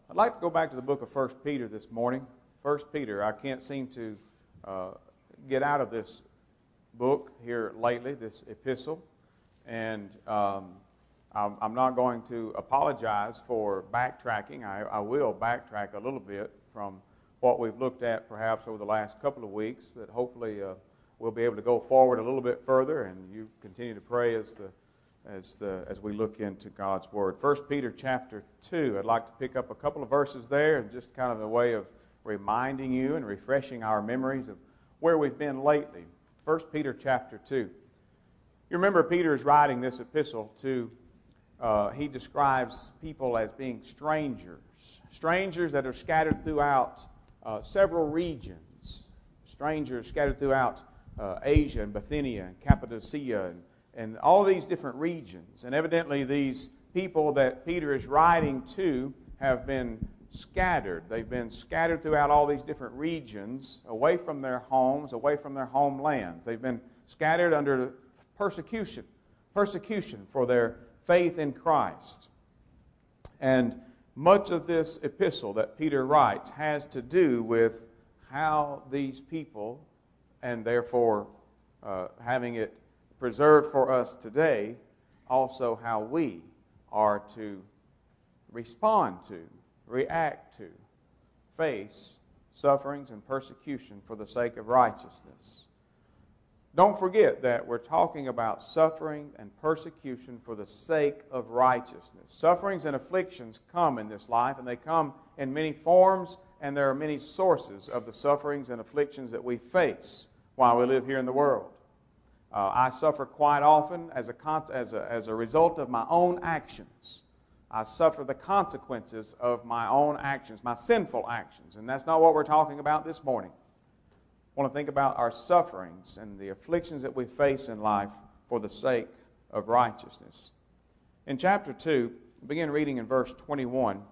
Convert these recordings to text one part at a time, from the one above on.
I'd like to go back to the book of 1 Peter this morning. 1 Peter, I can't seem to get out of this book here lately, this epistle, and I'm not going to apologize for backtracking. I will backtrack a little bit from what we've looked at perhaps over the last couple of weeks, but hopefully we'll be able to go forward a little bit further, and you continue to pray as we look into God's Word. 1 Peter chapter 2, I'd like to pick up a couple of verses there, and just kind of a way of reminding you and refreshing our memories of where we've been lately. 1 Peter chapter 2. You remember Peter is writing this epistle to, he describes people as being strangers that are scattered throughout several regions, strangers scattered throughout Asia and Bithynia and Cappadocia and all these different regions. And evidently these people that Peter is writing to have been scattered. They've been scattered throughout all these different regions, away from their homes, away from their homelands. They've been scattered under persecution for their faith in Christ. And much of this epistle that Peter writes has to do with how these people, and therefore having it preserved for us today, also how we are to respond to, react to, face sufferings and persecution for the sake of righteousness. Don't forget that we're talking about suffering and persecution for the sake of righteousness. Sufferings and afflictions come in this life, and they come in many forms, and there are many sources of the sufferings and afflictions that we face while we live here in the world. I suffer quite often as a result of my own actions. I suffer the consequences of my own actions, my sinful actions, and that's not what we're talking about this morning. I want to think about our sufferings and the afflictions that we face in life for the sake of righteousness. In chapter 2, begin reading in verse 21,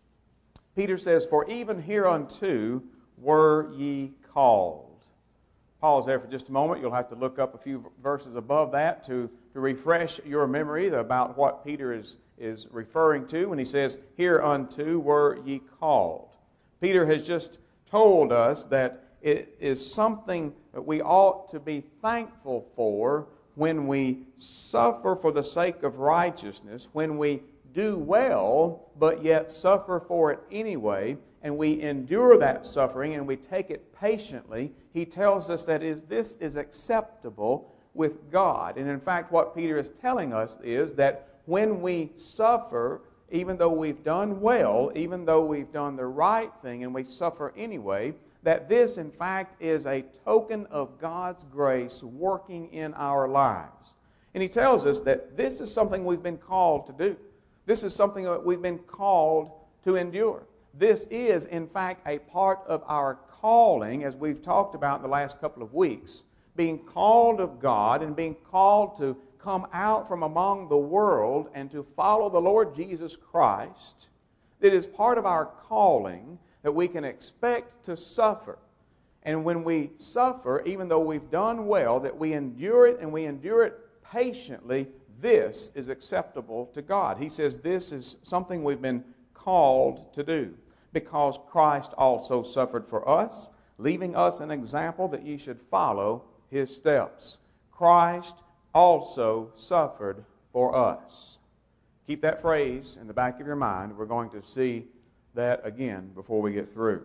Peter says, "For even hereunto were ye called." Pause there for just a moment. You'll have to look up a few verses above that to refresh your memory about what Peter is referring to when he says, "Hereunto were ye called." Peter has just told us that it is something that we ought to be thankful for when we suffer for the sake of righteousness, when we do well, but yet suffer for it anyway, and we endure that suffering and we take it patiently. He tells us that this is acceptable with God. And in fact, what Peter is telling us is that when we suffer, even though we've done well, even though we've done the right thing and we suffer anyway, that this in fact is a token of God's grace working in our lives. And he tells us that this is something we've been called to do. This is something that we've been called to endure. This is, in fact, a part of our calling, as we've talked about in the last couple of weeks, being called of God and being called to come out from among the world and to follow the Lord Jesus Christ. It is part of our calling that we can expect to suffer. And when we suffer, even though we've done well, that we endure it and we endure it patiently, this is acceptable to God. He says this is something we've been called to do, because Christ also suffered for us, leaving us an example that ye should follow his steps. Christ also suffered for us. Keep that phrase in the back of your mind. We're going to see that again before we get through.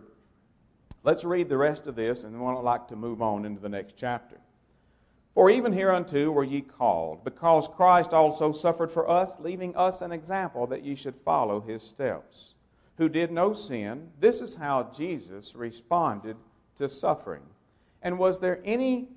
Let's read the rest of this, and then we'd like to move on into the next chapter. "For even hereunto were ye called, because Christ also suffered for us, leaving us an example that ye should follow his steps. Who did no sin." This is how Jesus responded to suffering. And was there any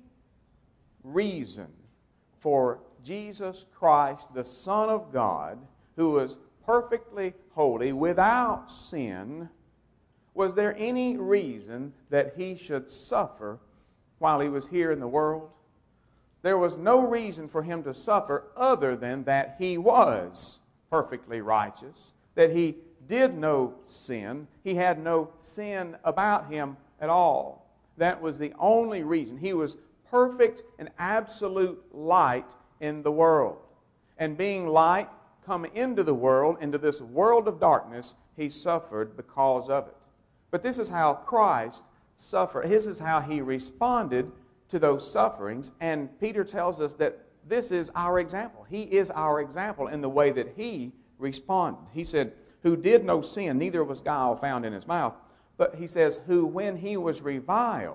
reason for Jesus Christ, the Son of God, who was perfectly holy, without sin, was there any reason that he should suffer while he was here in the world? There was no reason for him to suffer other than that he was perfectly righteous, that he did no sin. He had no sin about him at all. That was the only reason. He was perfect and absolute light in the world. And being light, come into the world, into this world of darkness, he suffered because of it. But this is how Christ suffered. This is how he responded to those sufferings. And Peter tells us that this is our example. He is our example in the way that he responded. He said, who did no sin, neither was guile found in his mouth. But he says, who when he was reviled,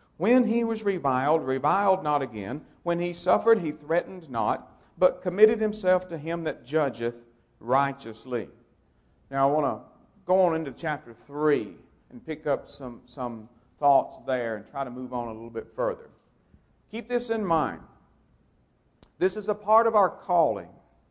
reviled not again. When he suffered, he threatened not, but committed himself to him that judgeth righteously. Now I want to go on into chapter 3 and pick up some thoughts there and try to move on a little bit further. Keep this in mind. This is a part of our calling.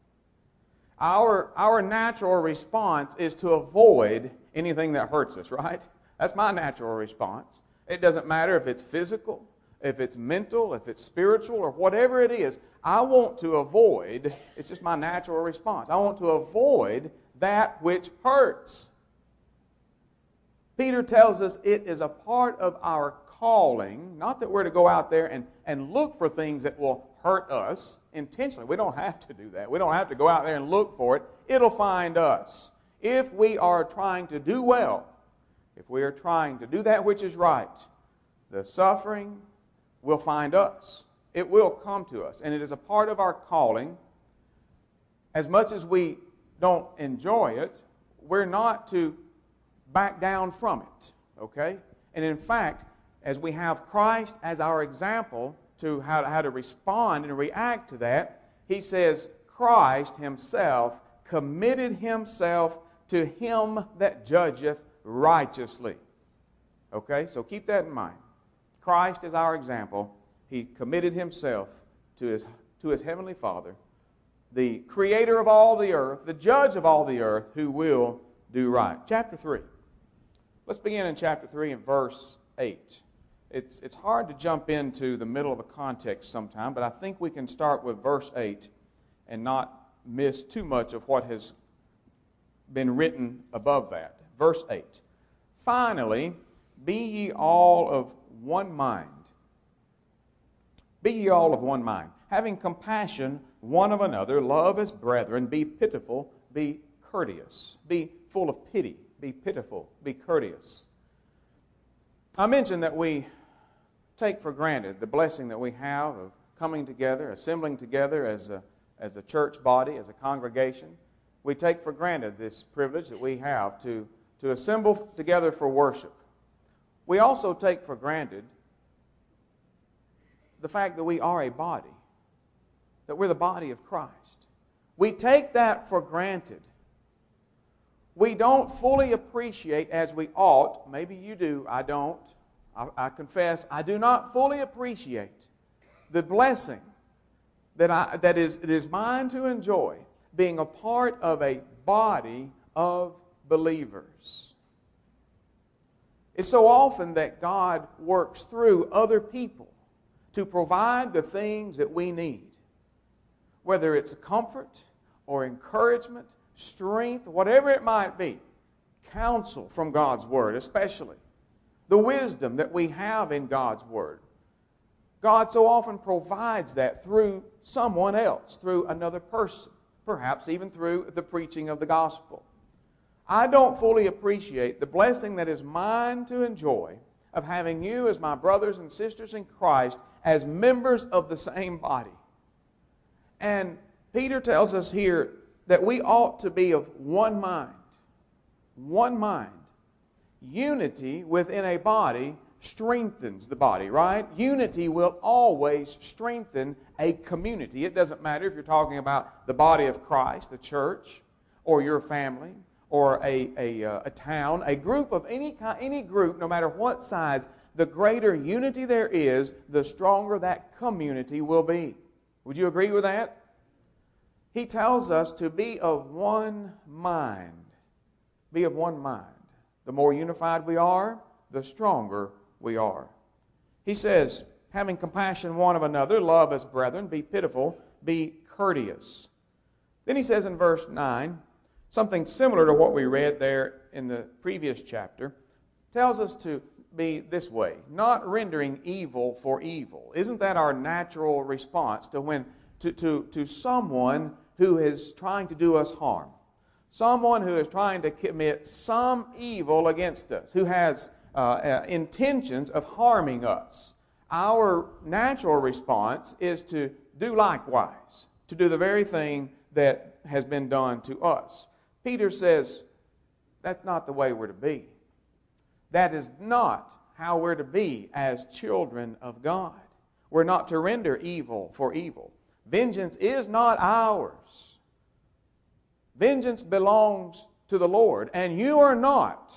Our natural response is to avoid anything that hurts us, right? That's my natural response. It doesn't matter if it's physical, if it's mental, if it's spiritual, or whatever it is. I want to avoid, it's just my natural response. I want to avoid that which hurts. Peter tells us it is a part of our calling, not that we're to go out there and look for things that will hurt us intentionally. We don't have to do that. We don't have to go out there and look for it. It'll find us. If we are trying to do well, if we are trying to do that which is right, the suffering will find us. It will come to us. And it is a part of our calling. As much as we don't enjoy it, we're not to back down from it. Okay? And in fact, as we have Christ as our example to how to respond and react to that, he says, Christ himself committed himself to him that judgeth righteously. Okay? So keep that in mind. Christ is our example. He committed himself to his heavenly Father, the creator of all the earth, the judge of all the earth, who will do right. Chapter 3. Let's begin in chapter 3 and verse 8. It's hard to jump into the middle of a context sometime, but I think we can start with verse 8 and not miss too much of what has been written above that. Verse 8. Finally, be ye all of one mind. Be ye all of one mind, having compassion one of another, love as brethren, be pitiful, be courteous, be full of pity, be pitiful, be courteous. I mentioned that we take for granted the blessing that we have of coming together, assembling together as a church body, as a congregation. We take for granted this privilege that we have to assemble together for worship. We also take for granted the fact that we are a body, that we're the body of Christ. We take that for granted. We don't fully appreciate as we ought. Maybe you do, I don't. I confess, I do not fully appreciate the blessing that is mine to enjoy, being a part of a body of believers. It's so often that God works through other people to provide the things that we need, whether it's comfort or encouragement, strength, whatever it might be, counsel from God's Word especially, the wisdom that we have in God's Word. God so often provides that through someone else, through another person, perhaps even through the preaching of the gospel. I don't fully appreciate the blessing that is mine to enjoy of having you as my brothers and sisters in Christ as members of the same body. And Peter tells us here that we ought to be of one mind. One mind. Unity within a body strengthens the body, right? Unity will always strengthen a community. It doesn't matter if you're talking about the body of Christ, the church, or your family, or a town, a group of any group, no matter what size. The greater unity there is, the stronger that community will be. Would you agree with that? He tells us to be of one mind. Be of one mind. The more unified we are, the stronger we are. He says, having compassion one of another, love as brethren, be pitiful, be courteous. Then he says in verse 9, something similar to what we read there in the previous chapter, tells us to be this way, not rendering evil for evil. Isn't that our natural response to someone who is trying to do us harm? someone who is trying to commit some evil against us, who has intentions of harming us, our natural response is to do likewise, to do the very thing that has been done to us. Peter says, that's not the way we're to be. That is not how we're to be as children of God. We're not to render evil for evil. Vengeance is not ours. Vengeance belongs to the Lord, and you are not.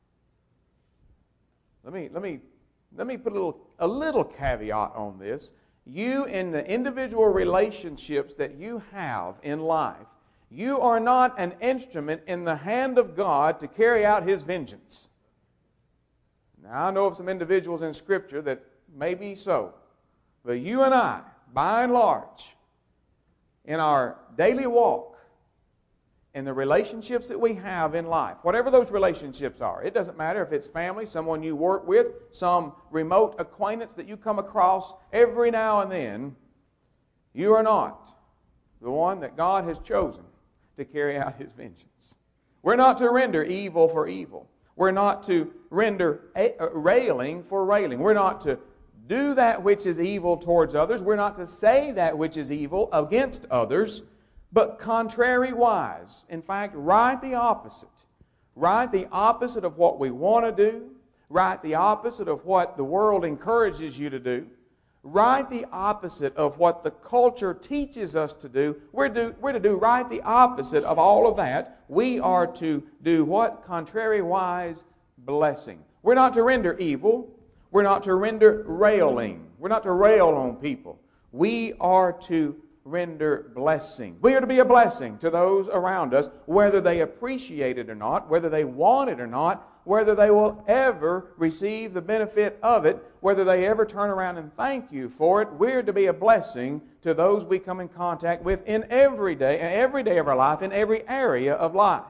Let me put a little caveat on this. You, in the individual relationships that you have in life, you are not an instrument in the hand of God to carry out His vengeance. Now, I know of some individuals in Scripture that may be so, but you and I, by and large, in our daily walk, in the relationships that we have in life, whatever those relationships are, it doesn't matter if it's family, someone you work with, some remote acquaintance that you come across every now and then, you are not the one that God has chosen to carry out His vengeance. We're not to render evil for evil. We're not to render railing for railing. We're not to do that which is evil towards others. We're not to say that which is evil against others, but contrariwise. In fact, right the opposite. Right the opposite of what we want to do. Right the opposite of what the world encourages you to do. Right the opposite of what the culture teaches us to do. We're to do right the opposite of all of that. We are to do what? Contrariwise blessing. We're not to render evil. We're not to render railing. We're not to rail on people. We are to render blessing. We are to be a blessing to those around us, whether they appreciate it or not, whether they want it or not, whether they will ever receive the benefit of it, whether they ever turn around and thank you for it. We're to be a blessing to those we come in contact with in every day of our life, in every area of life.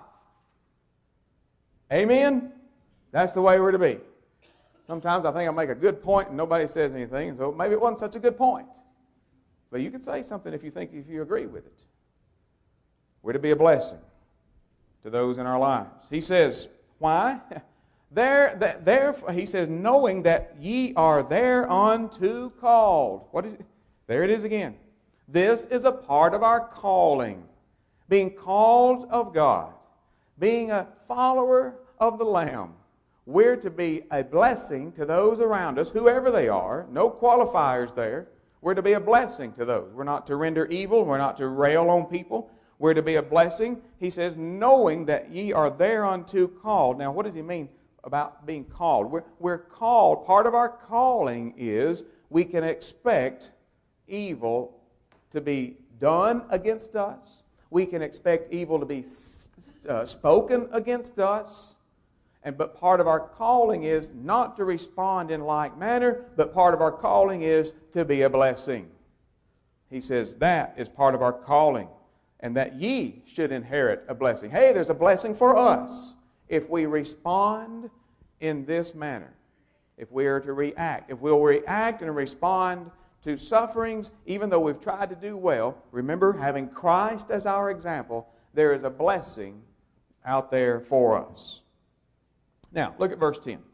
Amen? That's the way we're to be. Sometimes I think I make a good point and nobody says anything, so maybe it wasn't such a good point. But you can say something if you agree with it. We're to be a blessing to those in our lives. He says, why? Therefore, he says, knowing that ye are thereunto called. What is it? There it is again. This is a part of our calling. Being called of God. Being a follower of the Lamb. We're to be a blessing to those around us, whoever they are. No qualifiers there. We're to be a blessing to those. We're not to render evil. We're not to rail on people. We're to be a blessing. He says, knowing that ye are thereunto called. Now, what does he mean about being called? We're called. Part of our calling is we can expect evil to be done against us. We can expect evil to be spoken against us. But part of our calling is not to respond in like manner, but part of our calling is to be a blessing. He says that is part of our calling, and that ye should inherit a blessing. Hey, there's a blessing for us if we respond in this manner. If we are to react. If we'll react and respond to sufferings, even though we've tried to do well, remember, having Christ as our example, there is a blessing out there for us. Now, look at verse 10.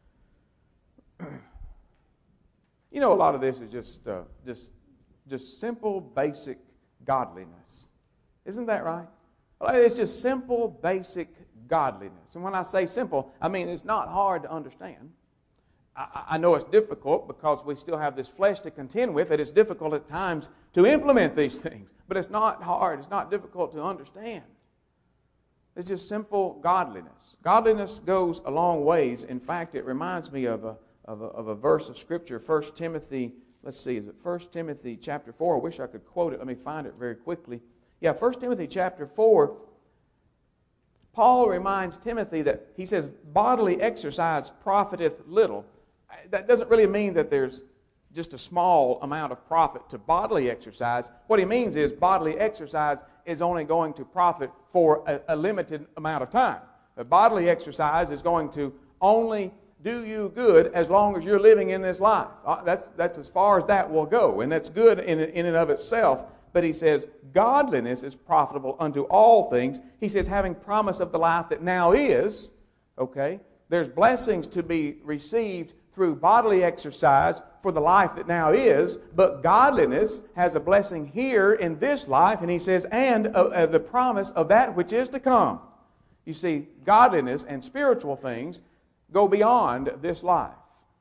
You know, a lot of this is just simple, basic godliness. Isn't that right? It's just simple, basic godliness. And when I say simple, I mean it's not hard to understand. I know it's difficult because we still have this flesh to contend with. It is difficult at times to implement these things. But it's not hard. It's not difficult to understand. It's just simple godliness. Godliness goes a long ways. In fact, it reminds me of a verse of Scripture, 1 Timothy, let's see, is it 1 Timothy chapter 4? I wish I could quote it. Let me find it very quickly. Yeah, 1 Timothy chapter 4, Paul reminds Timothy that, he says, bodily exercise profiteth little. That doesn't really mean that there's just a small amount of profit to bodily exercise. What he means is bodily exercise is only going to profit for a limited amount of time. The bodily exercise is going to only do you good as long as you're living in this life. That's as far as that will go, and that's good in and of itself. but he says, godliness is profitable unto all things. He says, having promise of the life that now is, okay? There's blessings to be received through bodily exercise for the life that now is, but godliness has a blessing here in this life, and he says, and the promise of that which is to come. You see, godliness and spiritual things go beyond this life.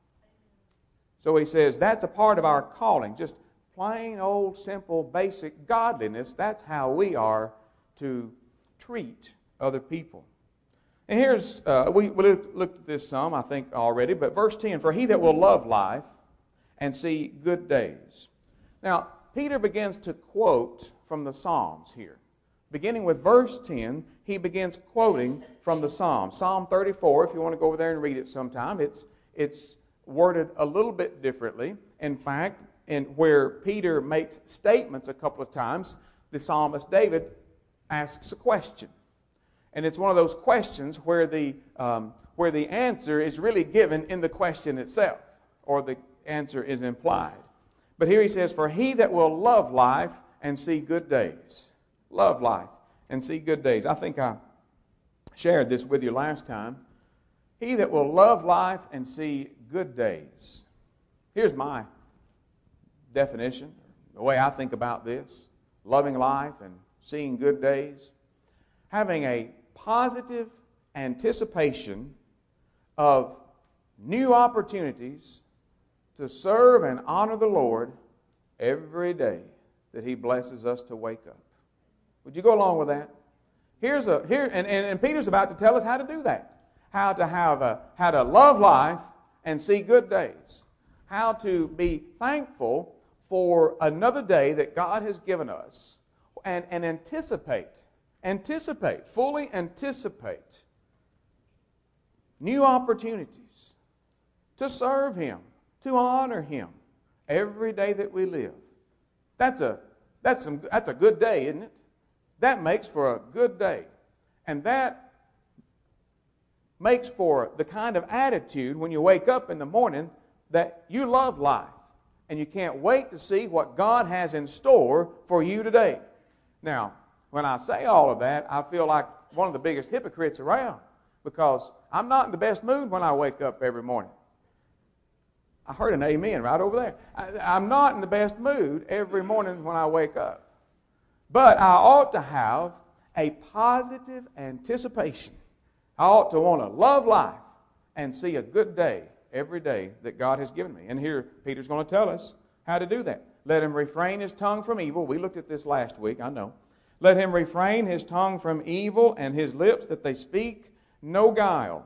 So he says that's a part of our calling, just plain old, simple, basic godliness. That's how we are to treat other people. And here's, we looked at this some, I think, already, but verse 10, for he that will love life and see good days. Now, Peter begins to quote from the Psalms here. Beginning with verse 10, he begins quoting from the Psalms. Psalm 34, if you want to go over there and read it sometime, it's worded a little bit differently. In fact, where Peter makes statements a couple of times, the psalmist David asks a question. And it's one of those questions where the answer is really given in the question itself, or the answer is implied. But here he says, for he that will love life and see good days. Love life and see good days. I think I shared this with you last time. He that will love life and see good days. Here's my definition, the way I think about this. Loving life and seeing good days. Having a positive anticipation of new opportunities to serve and honor the Lord every day that He blesses us to wake up. Would you go along with that? And Peter's about to tell us how to do that. How to love life and see good days. How to be thankful for another day that God has given us, and fully anticipate new opportunities to serve Him, to honor Him every day that we live. That's a good day, isn't it? That makes for a good day. And that makes for the kind of attitude when you wake up in the morning that you love life and you can't wait to see what God has in store for you today. Now, when I say all of that, I feel like one of the biggest hypocrites around, because I'm not in the best mood when I wake up every morning. I heard an amen right over there. I'm not in the best mood every morning when I wake up. But I ought to have a positive anticipation. I ought to want to love life and see a good day every day that God has given me. And here Peter's going to tell us how to do that. Let him refrain his tongue from evil. We looked at this last week, I know. Let him refrain his tongue from evil, and his lips that they speak no guile.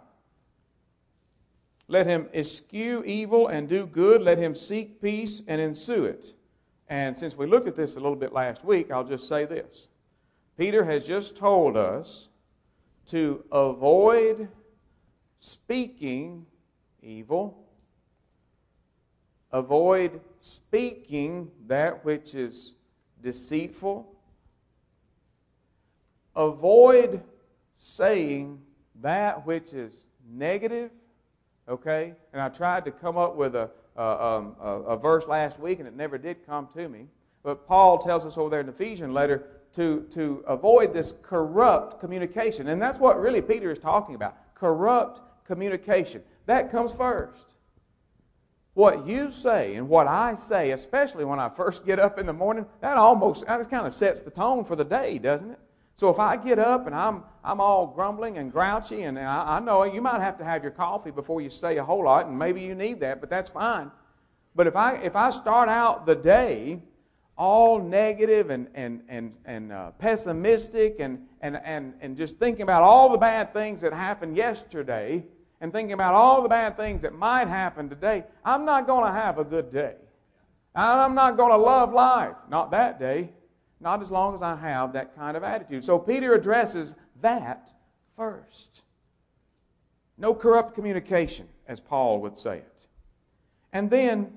Let him eschew evil and do good. Let him seek peace and ensue it. And since we looked at this a little bit last week, I'll just say this. Peter has just told us to avoid speaking evil, avoid speaking that which is deceitful, avoid saying that which is negative, okay? And I tried to come up with a verse last week, and it never did come to me. But Paul tells us over there in the Ephesian letter to avoid this corrupt communication. And that's what really Peter is talking about, corrupt communication. That comes first. What you say and what I say, especially when I first get up in the morning, that kind of sets the tone for the day, doesn't it? So if I get up and I'm all grumbling and grouchy, and I know you might have to have your coffee before you say a whole lot, and maybe you need that, but that's fine. But if I start out the day all negative and pessimistic and just thinking about all the bad things that happened yesterday and thinking about all the bad things that might happen today, I'm not going to have a good day. I'm not going to love life. Not that day. Not as long as I have that kind of attitude. So Peter addresses that first. No corrupt communication, as Paul would say it. And then,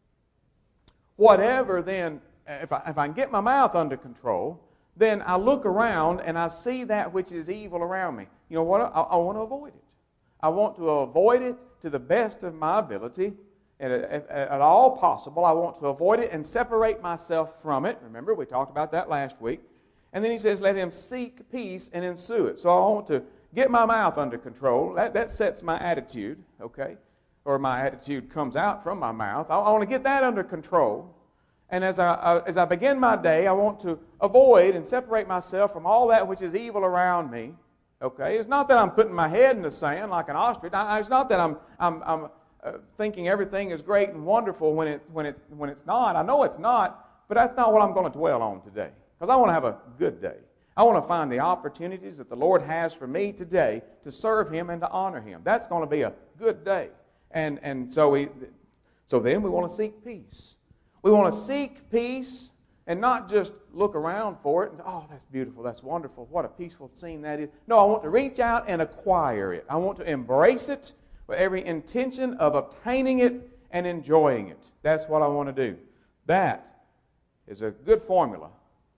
if I can get my mouth under control, then I look around and I see that which is evil around me. You know what? I want to avoid it. I want to avoid it to the best of my ability. at all possible. I want to avoid it and separate myself from it. Remember, we talked about that last week. And then he says, let him seek peace and ensue it. So I want to get my mouth under control. That sets my attitude, okay? Or my attitude comes out from my mouth. I want to get that under control. And as I begin my day, I want to avoid and separate myself from all that which is evil around me. Okay, it's not that I'm putting my head in the sand like an ostrich. It's not that I'm thinking everything is great and wonderful when it's not. I know it's not, but that's not what I'm going to dwell on today. Because I want to have a good day. I want to find the opportunities that the Lord has for me today to serve Him and to honor Him. That's going to be a good day. And so then we want to seek peace. We want to seek peace and not just look around for it and, oh, that's beautiful, that's wonderful, what a peaceful scene that is. No, I want to reach out and acquire it. I want to embrace it with every intention of obtaining it and enjoying it. That's what I want to do. That is a good formula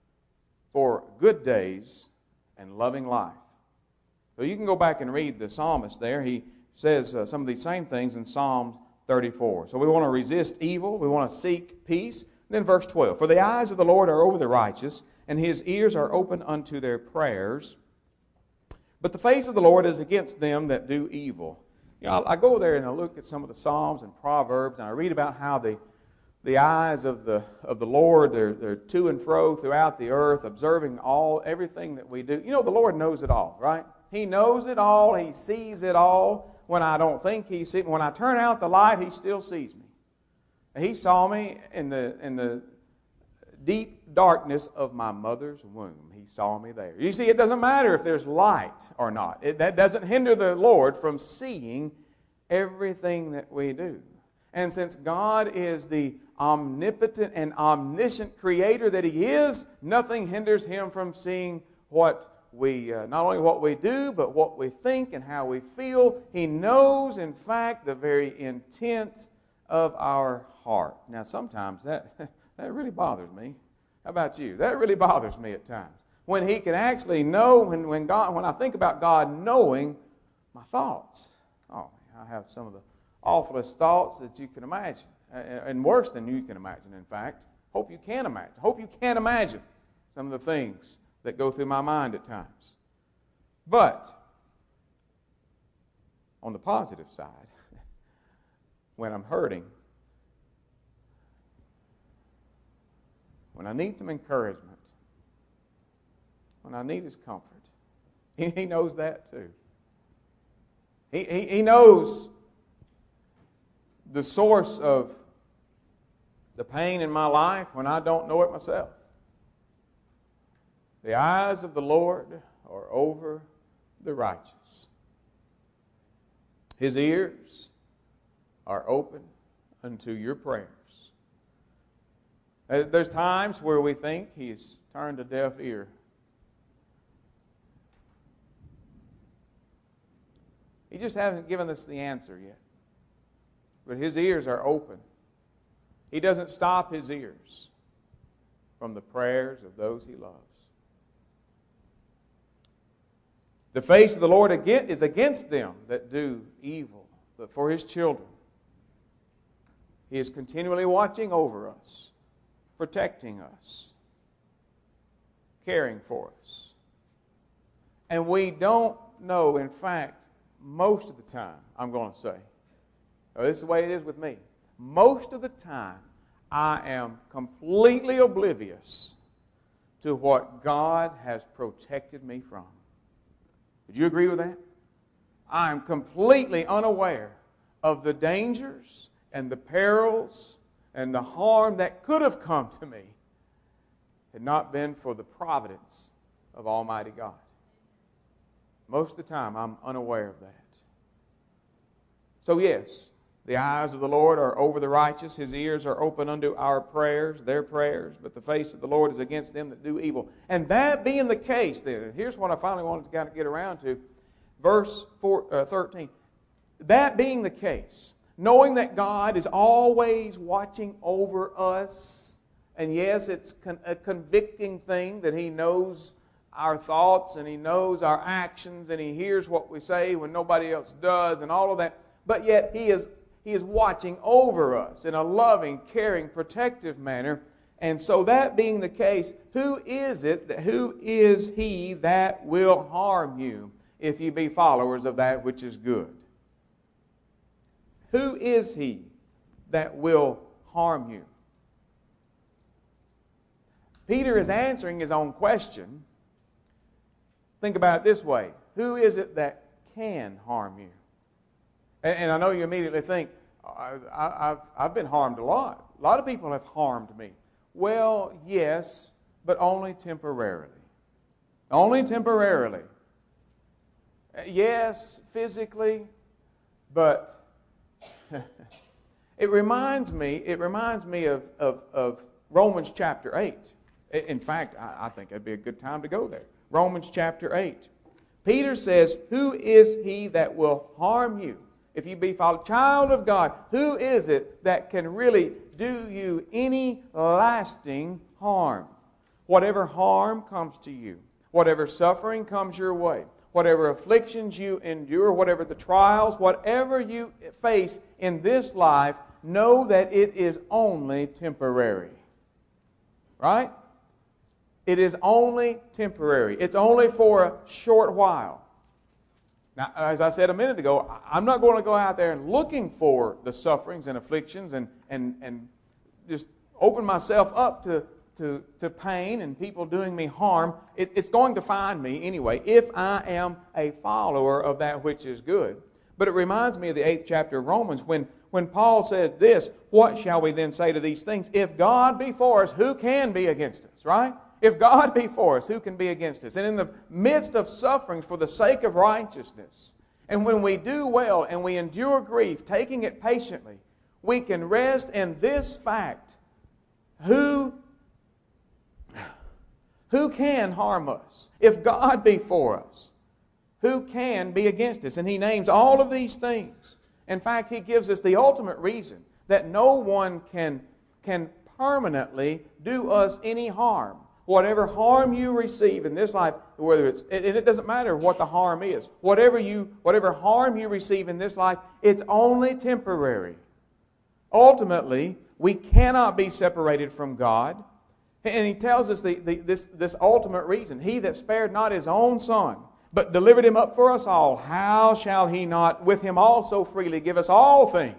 for good days and loving life. So you can go back and read the psalmist there. He says some of these same things in Psalm 34. So we want to resist evil. We want to seek peace. Then verse 12. For the eyes of the Lord are over the righteous, and His ears are open unto their prayers. But the face of the Lord is against them that do evil. You know, I go there and I look at some of the Psalms and Proverbs, and I read about how the eyes of the Lord, they're to and fro throughout the earth, observing everything that we do. You know, the Lord knows it all, right? He knows it all. He sees it all. When I don't think He sees me, when I turn out the light, He still sees me. He saw me in the deep darkness of my mother's womb. He saw me there. You see, it doesn't matter if there's light or not. That doesn't hinder the Lord from seeing everything that we do. And since God is the omnipotent and omniscient creator that He is, nothing hinders Him from seeing what we, not only what we do, but what we think and how we feel. He knows, in fact, the very intent of our heart. Now, sometimes that really bothers me. How about you? That really bothers me at times. When He can actually know, when I think about God knowing my thoughts. Oh, I have some of the awfulest thoughts that you can imagine, and worse than you can imagine, in fact. Hope you can imagine. Hope you can imagine some of the things that go through my mind at times. But on the positive side, when I'm hurting, when I need some encouragement, when I need His comfort, He knows that too. He knows the source of the pain in my life when I don't know it myself. The eyes of the Lord are over the righteous. His ears are open unto your prayers. There's times where we think He's turned a deaf ear. He just hasn't given us the answer yet. But His ears are open. He doesn't stop His ears from the prayers of those He loves. The face of the Lord is against them that do evil, but for His children, He is continually watching over us, protecting us, caring for us. And we don't know, in fact, most of the time, I'm going to say, this is the way it is with me, most of the time, I am completely oblivious to what God has protected me from. Would you agree with that? I am completely unaware of the dangers and the perils and the harm that could have come to me had not been for the providence of Almighty God. Most of the time, I'm unaware of that. So yes, the eyes of the Lord are over the righteous. His ears are open unto our prayers, their prayers, but the face of the Lord is against them that do evil. And that being the case, then, here's what I finally wanted to kind of get around to. Verse 13. That being the case, knowing that God is always watching over us, and yes, it's a convicting thing that He knows our thoughts and He knows our actions and He hears what we say when nobody else does and all of that, but yet He He is watching over us in a loving, caring, protective manner. And so that being the case, who is he that will harm you if you be followers of that which is good? Who is he that will harm you? Peter is answering his own question. Think about it this way. Who is it that can harm you? And I know you immediately think, I've been harmed a lot. A lot of people have harmed me. Well, yes, but only temporarily. Only temporarily. Yes, physically, but it reminds me of Romans chapter 8. In fact, I think it'd be a good time to go there. Romans chapter 8. Peter says, who is he that will harm you if you be a child of God? Who is it that can really do you any lasting harm? Whatever harm comes to you, whatever suffering comes your way, whatever afflictions you endure, whatever the trials, whatever you face in this life, know that it is only temporary. Right? It is only temporary. It's only for a short while. Now, as I said a minute ago, I'm not going to go out there and looking for the sufferings and afflictions and just open myself up to pain and people doing me harm. It's going to find me anyway if I am a follower of that which is good. But it reminds me of the 8th chapter of Romans when Paul said this, what shall we then say to these things? If God be for us, who can be against us? Right? If God be for us, who can be against us? And in the midst of sufferings for the sake of righteousness, and when we do well and we endure grief, taking it patiently, we can rest in this fact. Who can harm us? If God be for us, who can be against us? And he names all of these things. In fact, he gives us the ultimate reason that no one can permanently do us any harm. Whatever harm you receive in this life, whether it doesn't matter what the harm is. Whatever harm you receive in this life, it's only temporary. Ultimately, we cannot be separated from God. And he tells us this ultimate reason. He that spared not his own Son, but delivered him up for us all, how shall he not with him also freely give us all things?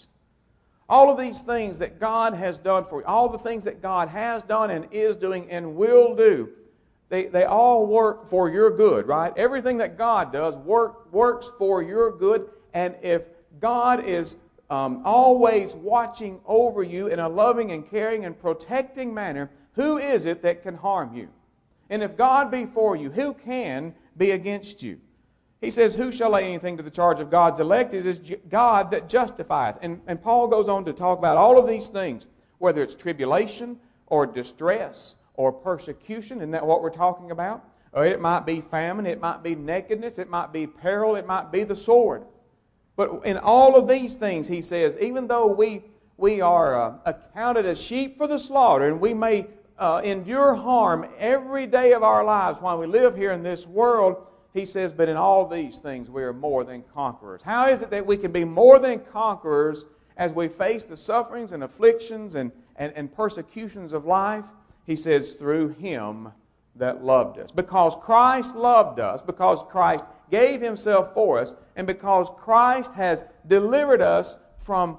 All of these things that God has done for you, all the things that God has done and is doing and will do, they all work for your good, right? Everything that God does works for your good. And if God is always watching over you in a loving and caring and protecting manner, who is it that can harm you? And if God be for you, who can be against you? He says, who shall lay anything to the charge of God's elect? It is God that justifieth. And Paul goes on to talk about all of these things, whether it's tribulation or distress or persecution. Isn't that what we're talking about? Or it might be famine, it might be nakedness, it might be peril, it might be the sword. But in all of these things, he says, even though we are accounted as sheep for the slaughter, and we may endure harm every day of our lives while we live here in this world, he says, but in all these things we are more than conquerors. How is it that we can be more than conquerors as we face the sufferings and afflictions and persecutions of life? He says, through Him that loved us. Because Christ loved us, because Christ gave Himself for us, and because Christ has delivered us from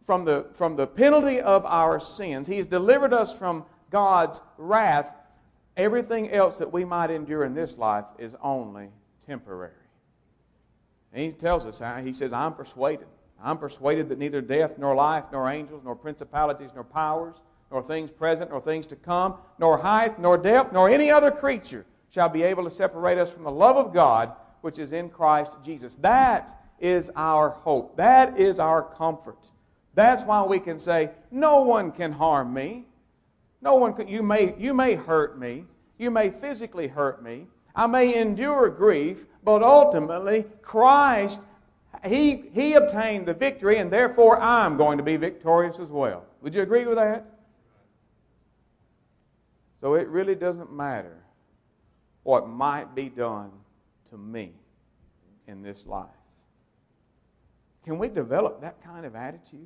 the penalty of our sins. He has delivered us from God's wrath. Everything else that we might endure in this life is only temporary. And he tells us, he says, I'm persuaded that neither death, nor life, nor angels, nor principalities, nor powers, nor things present, nor things to come, nor height, nor depth, nor any other creature shall be able to separate us from the love of God, which is in Christ Jesus. That is our hope. That is our comfort. That's why we can say, no one can harm me. No one can. You may hurt me. You may physically hurt me. I may endure grief, but ultimately Christ, He obtained the victory, and therefore I'm going to be victorious as well. Would you agree with that? So it really doesn't matter what might be done to me in this life. Can we develop that kind of attitude?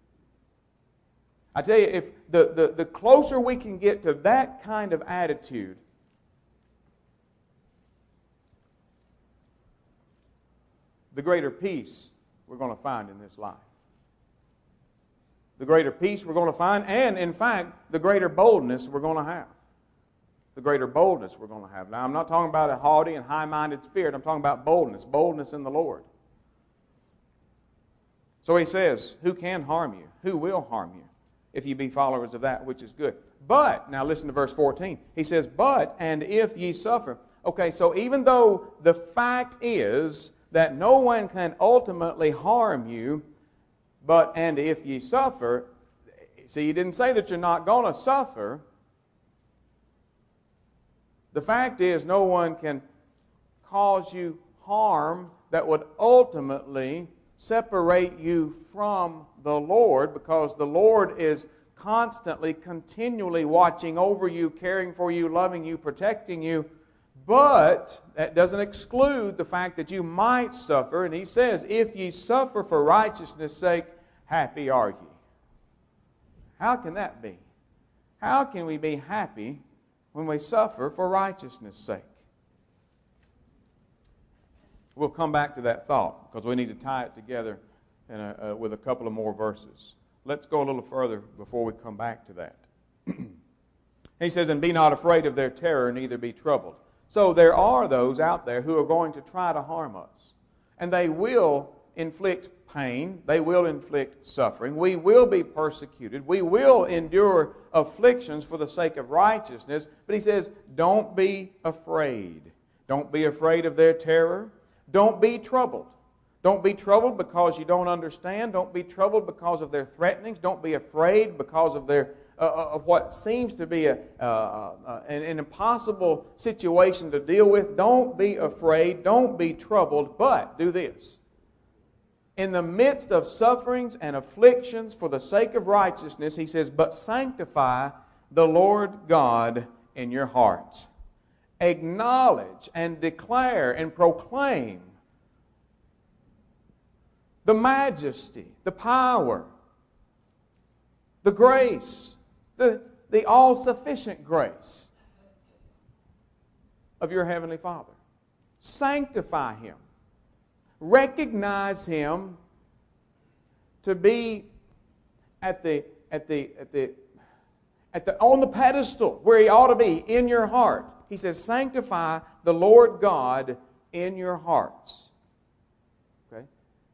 I tell you, if the closer we can get to that kind of attitude, the greater peace we're going to find in this life. The greater peace we're going to find, and in fact, the greater boldness we're going to have. The greater boldness we're going to have. Now, I'm not talking about a haughty and high-minded spirit. I'm talking about boldness. Boldness in the Lord. So he says, who can harm you? Who will harm you if ye be followers of that which is good? But, now listen to verse 14. He says, but, and if ye suffer. Okay, so even though the fact is that no one can ultimately harm you, but, and if ye suffer, see, he didn't say that you're not going to suffer. The fact is, no one can cause you harm that would ultimately separate you from the Lord, because the Lord is constantly, continually watching over you, caring for you, loving you, protecting you. But that doesn't exclude the fact that you might suffer. And he says, if ye suffer for righteousness' sake, happy are ye. How can that be? How can we be happy when we suffer for righteousness' sake? We'll come back to that thought because we need to tie it together with a couple of more verses. Let's go a little further before we come back to that. He says, and be not afraid of their terror, neither be troubled. So there are those out there who are going to try to harm us. And they will inflict pain. They will inflict suffering. We will be persecuted. We will endure afflictions for the sake of righteousness. But he says, don't be afraid. Don't be afraid of their terror. Don't be troubled. Don't be troubled because you don't understand. Don't be troubled because of their threatenings. Don't be afraid because of their of what seems to be an impossible situation to deal with. Don't be afraid. Don't be troubled. But do this. In the midst of sufferings and afflictions for the sake of righteousness, he says, but sanctify the Lord God in your hearts. Acknowledge and declare and proclaim the majesty, the power, the grace, the all-sufficient grace of your Heavenly Father. Sanctify Him. Recognize Him to be on the pedestal where He ought to be in your heart. He says, sanctify the Lord God in your hearts. Okay?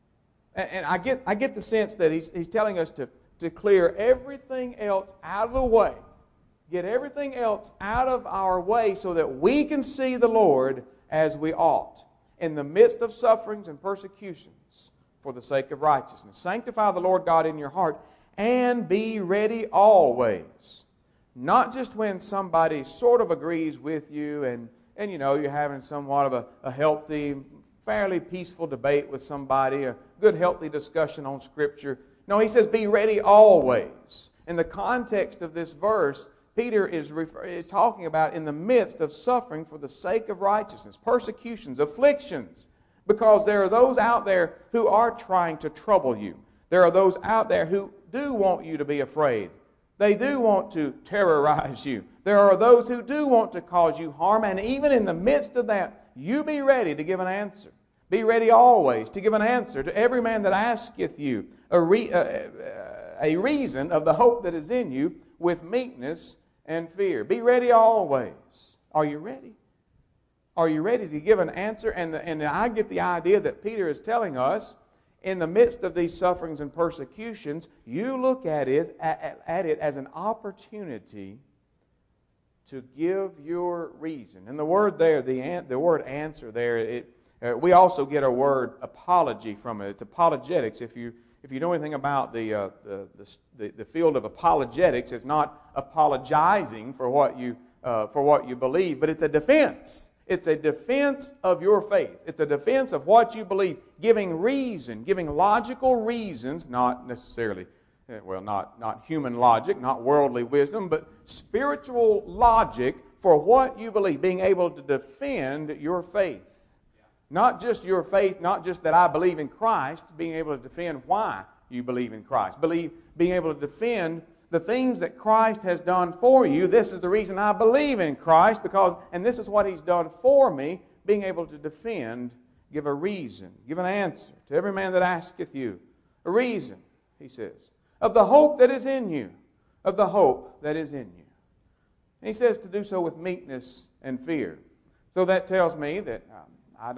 And I get the sense that he's telling us to clear everything else out of the way. Get everything else out of our way so that we can see the Lord as we ought in the midst of sufferings and persecutions for the sake of righteousness. Sanctify the Lord God in your heart and be ready always. Not just when somebody sort of agrees with you and you know you're having somewhat of a healthy, fairly peaceful debate with somebody, a good healthy discussion on Scripture. No, he says be ready always. In the context of this verse, Peter is talking about in the midst of suffering for the sake of righteousness, persecutions, afflictions, because there are those out there who are trying to trouble you. There are those out there who do want you to be afraid. They do want to terrorize you. There are those who do want to cause you harm, and even in the midst of that, you be ready to give an answer. Be ready always to give an answer to every man that asketh you a reason of the hope that is in you with meekness and fear. Be ready always. Are you ready? Are you ready to give an answer? And I get the idea that Peter is telling us, in the midst of these sufferings and persecutions, you look at it as an opportunity to give your reason. And the word there, the word answer there, we also get a word apology from it. It's apologetics. If you know anything about the field of apologetics, it's not apologizing for what you believe, but it's a defense. It's a defense of your faith. It's a defense of what you believe, giving reason, giving logical reasons, not necessarily, not human logic, not worldly wisdom, but spiritual logic for what you believe, being able to defend your faith. Not just your faith, not just that I believe in Christ, being able to defend why you believe in Christ. Being able to defend the things that Christ has done for you. This is the reason I believe in Christ, and this is what He's done for me. Being able to defend, give a reason, give an answer to every man that asketh you. A reason, he says, of the hope that is in you. Of the hope that is in you. And he says to do so with meekness and fear. So that tells me that I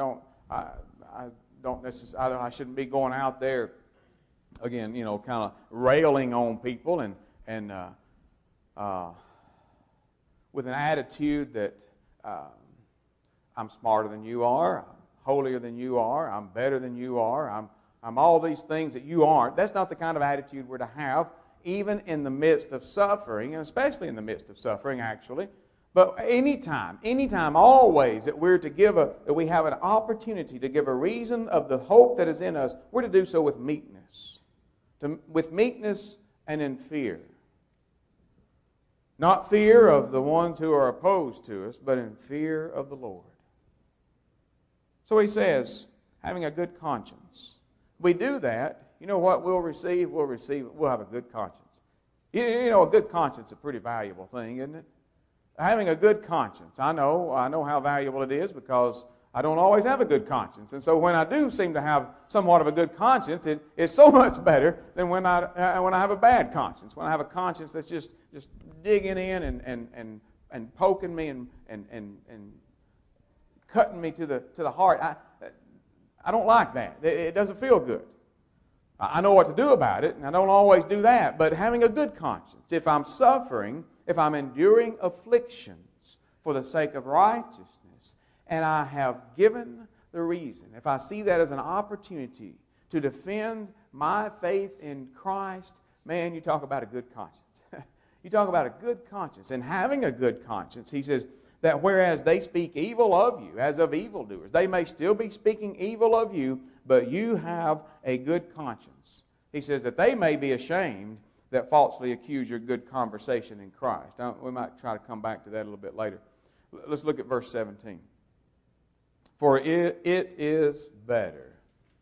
shouldn't be going out there again, kind of railing on people and with an attitude that I'm smarter than you are, I'm holier than you are, I'm better than you are, I'm all these things that you aren't. That's not the kind of attitude we're to have, even in the midst of suffering, and especially in the midst of suffering, actually. But anytime, always that that we have an opportunity to give a reason of the hope that is in us, we're to do so with meekness. With meekness and in fear. Not fear of the ones who are opposed to us, but in fear of the Lord. So he says, having a good conscience. If we do that, you know what we'll receive? We'll have a good conscience. A good conscience is a pretty valuable thing, isn't it? Having a good conscience. I know how valuable it is because I don't always have a good conscience. And so when I do seem to have somewhat of a good conscience, it's so much better than when I have a bad conscience. When I have a conscience that's just digging in and poking me and cutting me to the heart. I don't like that. It doesn't feel good. I know what to do about it, and I don't always do that. But having a good conscience, if I'm suffering, if I'm enduring afflictions for the sake of righteousness, and I have given the reason, if I see that as an opportunity to defend my faith in Christ, man, you talk about a good conscience. You talk about a good conscience. And having a good conscience, he says, that whereas they speak evil of you, as of evildoers, they may still be speaking evil of you, but you have a good conscience. He says that they may be ashamed that falsely accuse your good conversation in Christ. Now, we might try to come back to that a little bit later. Let's look at verse 17. For it is better.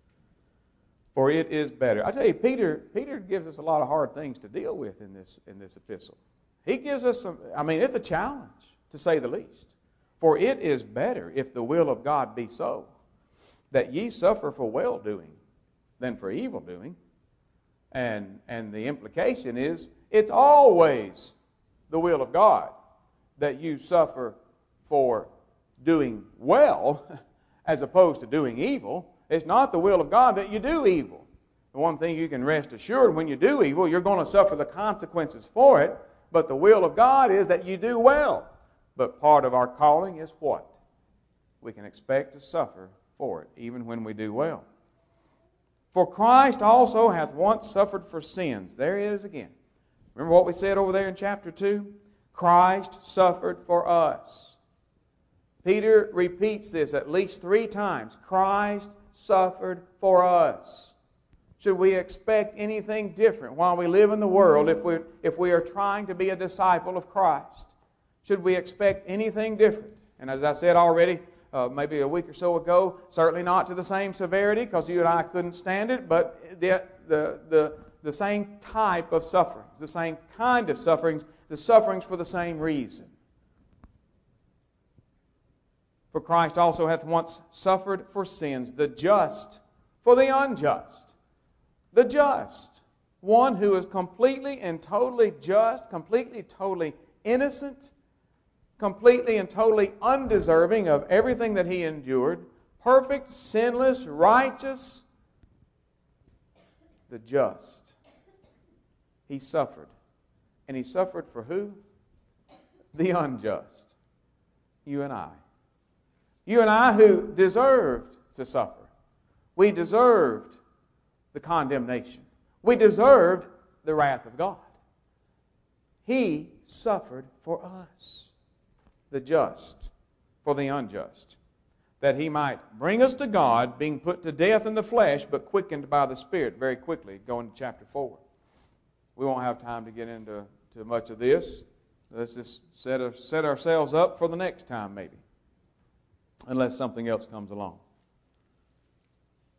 For it is better. I tell you, Peter gives us a lot of hard things to deal with in this epistle. He gives us it's a challenge, to say the least. For it is better, if the will of God be so, that ye suffer for well-doing than for evil-doing. And the implication is, it's always the will of God that you suffer for doing well as opposed to doing evil. It's not the will of God that you do evil. The one thing you can rest assured, when you do evil, you're going to suffer the consequences for it, but the will of God is that you do well. But part of our calling is what? We can expect to suffer for it, even when we do well. For Christ also hath once suffered for sins. There it is again. Remember what we said over there in chapter 2? Christ suffered for us. Peter repeats this at least 3 times. Christ suffered for us. Should we expect anything different while we live in the world if we are trying to be a disciple of Christ? Should we expect anything different? And as I said already, maybe a week or so ago, certainly not to the same severity, because you and I couldn't stand it, but the same type of sufferings, the same kind of sufferings, the sufferings for the same reason. For Christ also hath once suffered for sins, the just for the unjust. The just, one who is completely and totally just, completely, totally innocent, completely and totally undeserving of everything that he endured, perfect, sinless, righteous, the just. He suffered. And he suffered for who? The unjust. You and I. You and I who deserved to suffer. We deserved the condemnation. We deserved the wrath of God. He suffered for us, the just for the unjust, that he might bring us to God, being put to death in the flesh, but quickened by the Spirit. Very quickly, going to chapter 4. We won't have time to get into much of this. Let's just set ourselves up for the next time, maybe, unless something else comes along.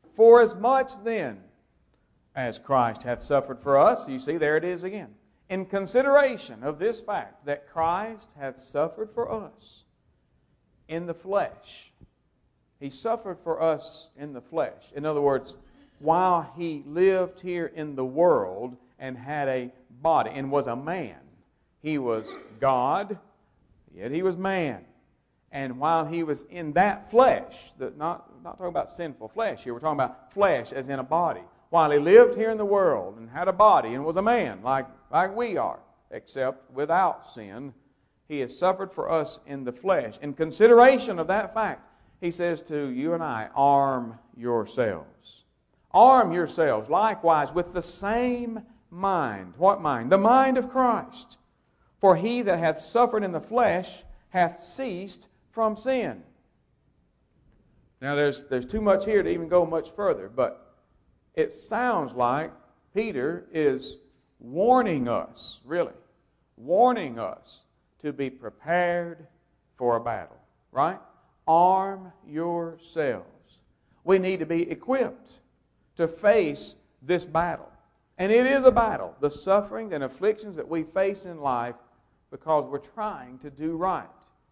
For as much then as Christ hath suffered for us, you see, there it is again, in consideration of this fact that Christ hath suffered for us in the flesh. He suffered for us in the flesh. In other words, while He lived here in the world and had a body and was a man. He was God, yet He was man. And while He was in that flesh, not talking about sinful flesh here, we're talking about flesh as in a body. While He lived here in the world and had a body and was a man like we are, except without sin, He has suffered for us in the flesh. In consideration of that fact, He says to you and I, arm yourselves. Arm yourselves likewise with the same mind. What mind? The mind of Christ. For he that hath suffered in the flesh hath ceased from sin. Now there's too much here to even go much further, but it sounds like Peter is warning us, really, warning us to be prepared for a battle, right? Arm yourselves. We need to be equipped to face this battle. And it is a battle, the sufferings and afflictions that we face in life because we're trying to do right.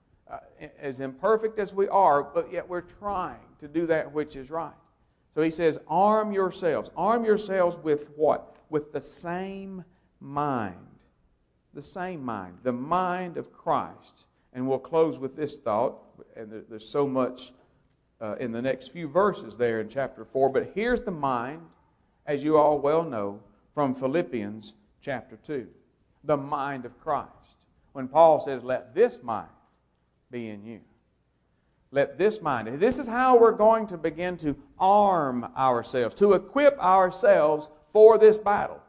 As imperfect as we are, but yet we're trying to do that which is right. So he says, arm yourselves. Arm yourselves with what? With the same mind. The same mind. The mind of Christ. And we'll close with this thought. And there's so much in the next few verses there in chapter 4. But here's the mind, as you all well know, from Philippians chapter 2. The mind of Christ. When Paul says, let this mind be in you. Let this mind. This is how we're going to begin to arm ourselves, to equip ourselves for this battle.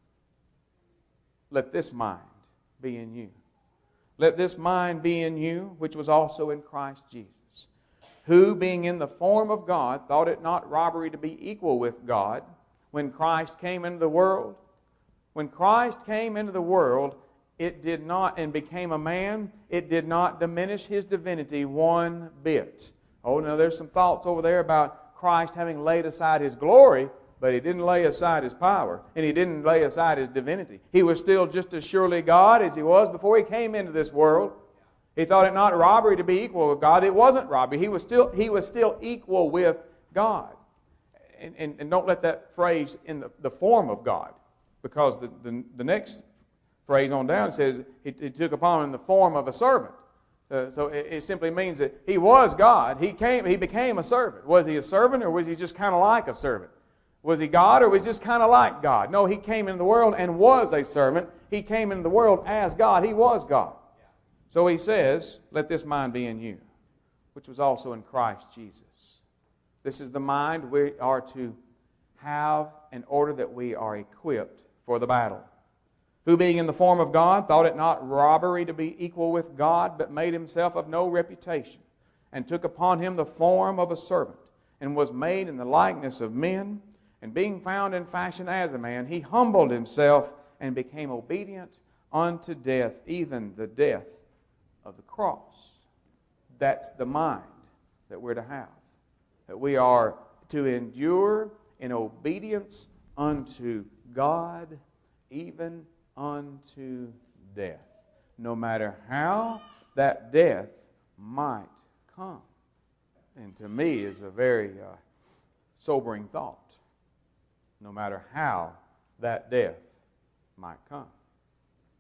Let this mind be in you. Let this mind be in you, which was also in Christ Jesus, who, being in the form of God, thought it not robbery to be equal with God when Christ came into the world. When Christ came into the world, it did not, and became a man, it did not diminish His divinity one bit. Oh, now there's some thoughts over there about Christ having laid aside His glory, but He didn't lay aside His power, and He didn't lay aside His divinity. He was still just as surely God as He was before He came into this world. He thought it not robbery to be equal with God. It wasn't robbery. He was still equal with God. And don't let that phrase in the form of God, because the next phrase on down says he took upon him the form of a servant. So it simply means that He was God. He became a servant. Was He a servant, or was He just kind of like a servant? Was He God, or was He just kind of like God? No, He came into the world and was a servant. He came into the world as God. He was God. So He says, let this mind be in you, which was also in Christ Jesus. This is the mind we are to have in order that we are equipped for the battle. Who, being in the form of God, thought it not robbery to be equal with God, but made Himself of no reputation, and took upon Him the form of a servant, and was made in the likeness of men. And being found in fashion as a man, He humbled Himself and became obedient unto death, even the death of the cross. That's the mind that we're to have. That we are to endure in obedience unto God, even unto death, no matter how that death might come. And to me is a very sobering thought, no matter how that death might come.